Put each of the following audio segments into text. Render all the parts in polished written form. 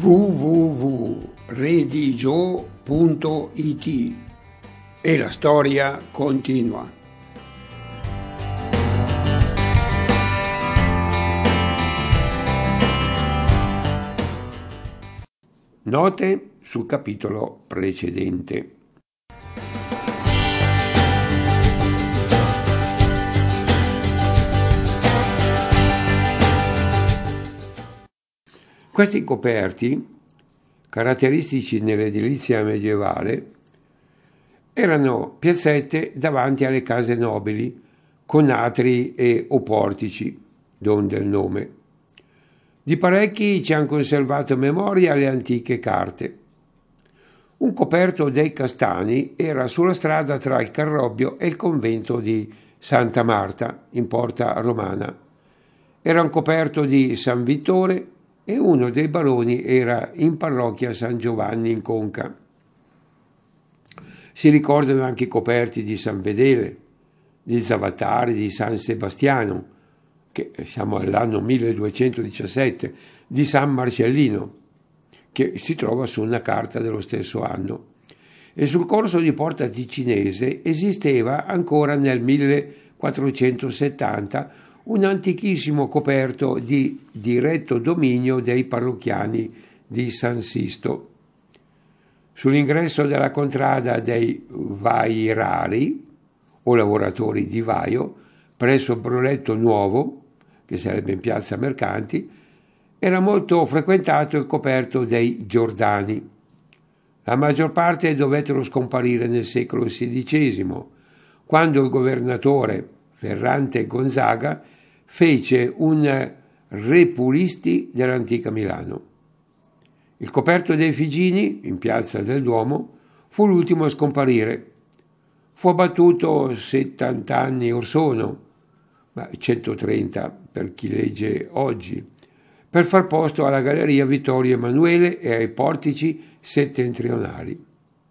www.redigio.it e la storia continua. Note sul capitolo precedente. Questi coperti, caratteristici nell'edilizia medievale, erano piazzette davanti alle case nobili, con atri e o portici, donde il nome. Di parecchi ci hanno conservato memoria le antiche carte. Un coperto dei Castani era sulla strada tra il Carrobbio e il convento di Santa Marta, in Porta Romana. Era un coperto di San Vittore e uno dei baroni era in parrocchia San Giovanni in Conca. Si ricordano anche i coperti di San Vedele, di Zavatari, di San Sebastiano, che siamo all'anno 1217, di San Marcellino, che si trova su una carta dello stesso anno. E sul corso di Porta Ticinese esisteva ancora nel 1470 un antichissimo coperto di diretto dominio dei parrocchiani di San Sisto. Sull'ingresso della contrada dei vairari, o lavoratori di vaio, presso Broletto Nuovo, che sarebbe in piazza Mercanti, era molto frequentato il coperto dei Giordani. La maggior parte dovettero scomparire nel secolo XVI, quando il governatore Ferrante Gonzaga fece un repulisti dell'antica Milano. Il coperto dei Figini, in piazza del Duomo, fu l'ultimo a scomparire. Fu abbattuto 70 anni or sono, 130 per chi legge oggi, per far posto alla Galleria Vittorio Emanuele e ai portici settentrionali.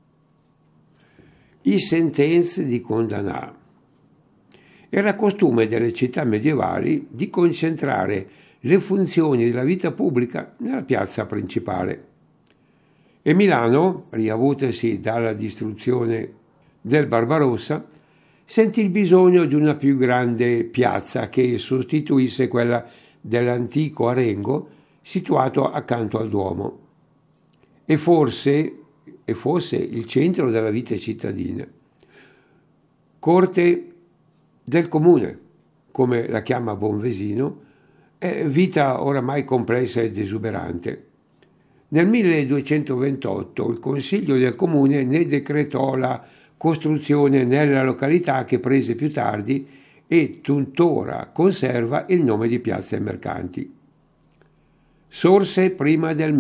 I sentenze di condanna. Era costume delle città medievali di concentrare le funzioni della vita pubblica nella piazza principale. E Milano, riavutasi dalla distruzione del Barbarossa, sentì il bisogno di una più grande piazza che sostituisse quella dell'antico Arengo situato accanto al Duomo e fosse il centro della vita cittadina. Corte del comune, come la chiama Bonvesino, è vita oramai complessa ed esuberante. Nel 1228 il Consiglio del Comune ne decretò la costruzione nella località che prese più tardi e tuttora conserva il nome di Piazza ai Mercanti. Sorse prima del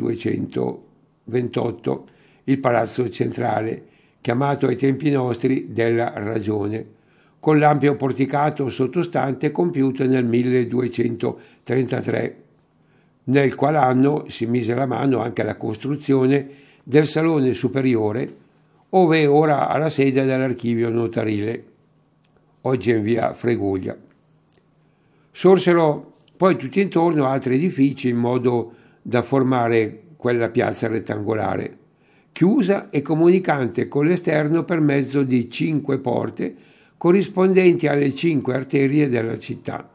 1228 il Palazzo Centrale, chiamato ai tempi nostri della Ragione, con l'ampio porticato sottostante compiuto nel 1233, nel quale anno si mise la mano anche alla costruzione del Salone Superiore, ove ora ha la sede dell'archivio notarile, oggi in via Freguglia. Sorsero poi tutto intorno altri edifici in modo da formare quella piazza rettangolare, chiusa e comunicante con l'esterno per mezzo di 5 porte corrispondenti alle 5 arterie della città.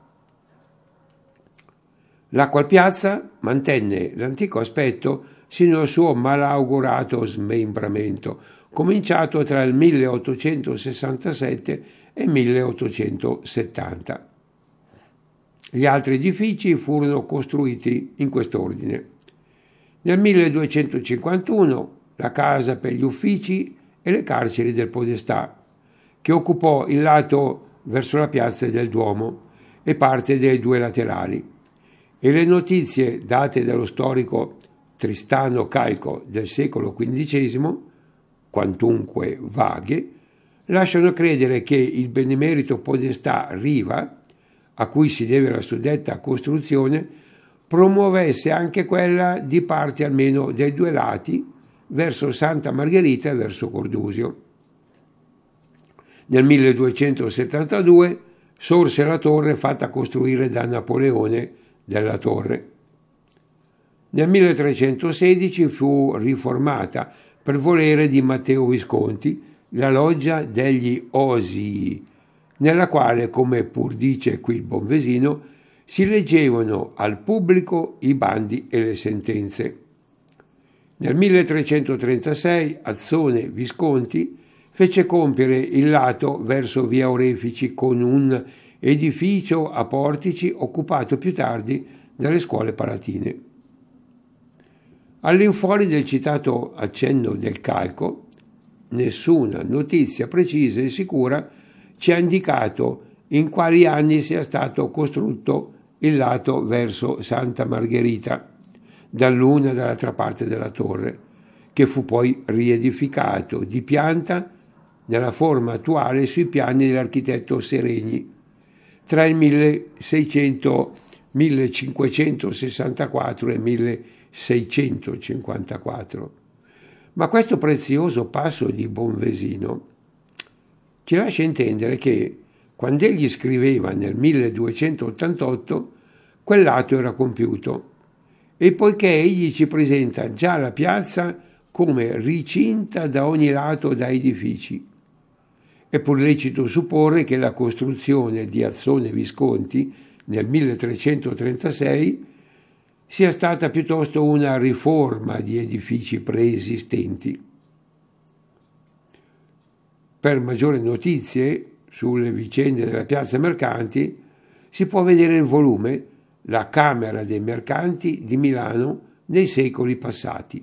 La qual piazza mantenne l'antico aspetto sino al suo malaugurato smembramento, cominciato tra il 1867 e il 1870. Gli altri edifici furono costruiti in quest'ordine. Nel 1251 la casa per gli uffici e le carceri del Podestà, che occupò il lato verso la piazza del Duomo e parte dei 2 laterali. E le notizie date dallo storico Tristano Calco del secolo XV, quantunque vaghe, lasciano credere che il benemerito Podestà Riva, a cui si deve la suddetta costruzione, promuovesse anche quella di parte almeno dei 2 lati verso Santa Margherita e verso Cordusio. Nel 1272 sorse la torre fatta costruire da Napoleone della Torre. Nel 1316 fu riformata per volere di Matteo Visconti la loggia degli Osii, nella quale, come pur dice qui il Bonvesino, si leggevano al pubblico i bandi e le sentenze. Nel 1336 Azzone Visconti fece compiere il lato verso via Orefici con un edificio a portici occupato più tardi dalle scuole palatine. All'infuori del citato accenno del calco, nessuna notizia precisa e sicura ci ha indicato in quali anni sia stato costruito il lato verso Santa Margherita, dall'una e dall'altra parte della torre, che fu poi riedificato di pianta nella forma attuale sui piani dell'architetto Seregni tra il 1564 e 1654. Ma questo prezioso passo di Bonvesino ci lascia intendere che, quando egli scriveva nel 1288, quel lato era compiuto, e poiché egli ci presenta già la piazza come ricinta da ogni lato da edifici, è pur lecito supporre che la costruzione di Azzone Visconti nel 1336 sia stata piuttosto una riforma di edifici preesistenti. Per maggiori notizie sulle vicende della piazza Mercanti si può vedere il volume La Camera dei Mercanti di Milano nei secoli passati.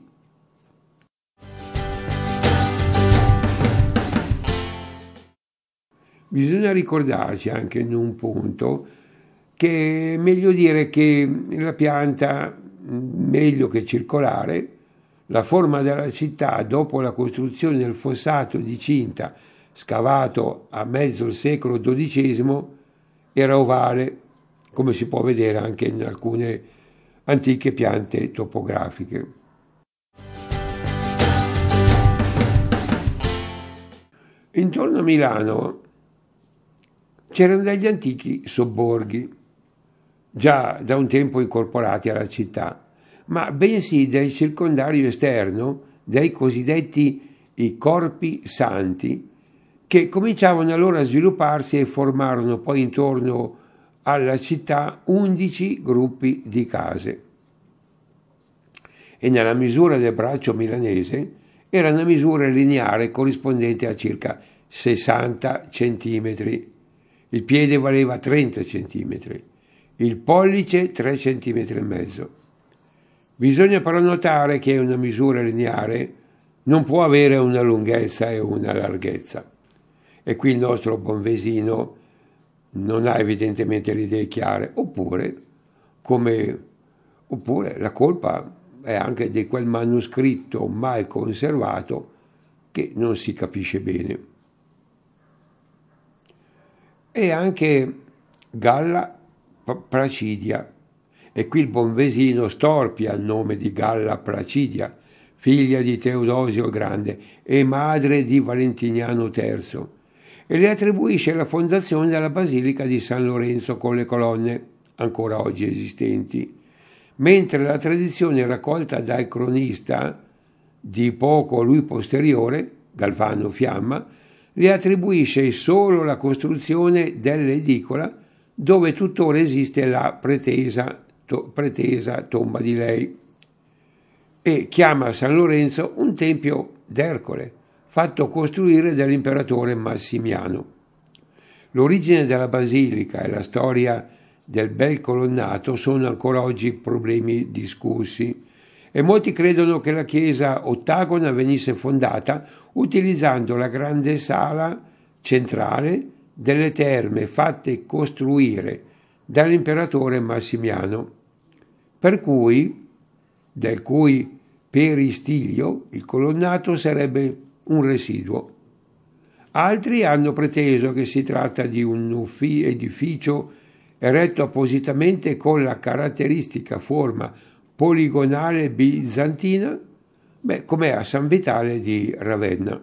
Bisogna ricordarci anche in un punto che è meglio dire che la pianta, meglio che circolare, la forma della città dopo la costruzione del fossato di Cinta, scavato a mezzo secolo XII, era ovale, come si può vedere anche in alcune antiche piante topografiche. Intorno a Milano c'erano degli antichi sobborghi, già da un tempo incorporati alla città, ma bensì del circondario esterno, dei cosiddetti i corpi santi, che cominciavano allora a svilupparsi e formarono poi intorno alla città 11 gruppi di case. E nella misura del braccio milanese era una misura lineare corrispondente a circa 60 centimetri. Il piede valeva 30 centimetri, il pollice 3 centimetri e mezzo. Bisogna però notare che una misura lineare non può avere una lunghezza e una larghezza. E qui il nostro Bonvesino non ha evidentemente le idee chiare, oppure la colpa è anche di quel manoscritto mal conservato che non si capisce bene. E anche Galla Placidia, e qui il Bonvesino storpia il nome di Galla Placidia, figlia di Teodosio Grande e madre di Valentiniano III, e le attribuisce la fondazione della Basilica di San Lorenzo con le colonne, ancora oggi esistenti, mentre la tradizione raccolta dal cronista di poco a lui posteriore, Galvano Fiamma, le attribuisce solo la costruzione dell'edicola dove tuttora esiste la pretesa tomba di lei, e chiama San Lorenzo un tempio d'Ercole, fatto costruire dall'imperatore Massimiano. L'origine della basilica e la storia del bel colonnato sono ancora oggi problemi discussi, e molti credono che la chiesa ottagona venisse fondata utilizzando la grande sala centrale delle terme fatte costruire dall'imperatore Massimiano, del cui peristiglio il colonnato sarebbe un residuo. Altri hanno preteso che si tratta di un edificio eretto appositamente con la caratteristica forma poligonale bizantina, come a San Vitale di Ravenna.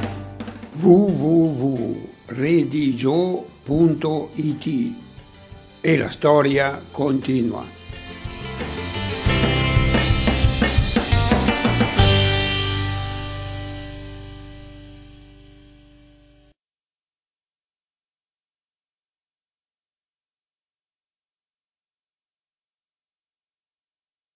www.redigio.it e la storia continua.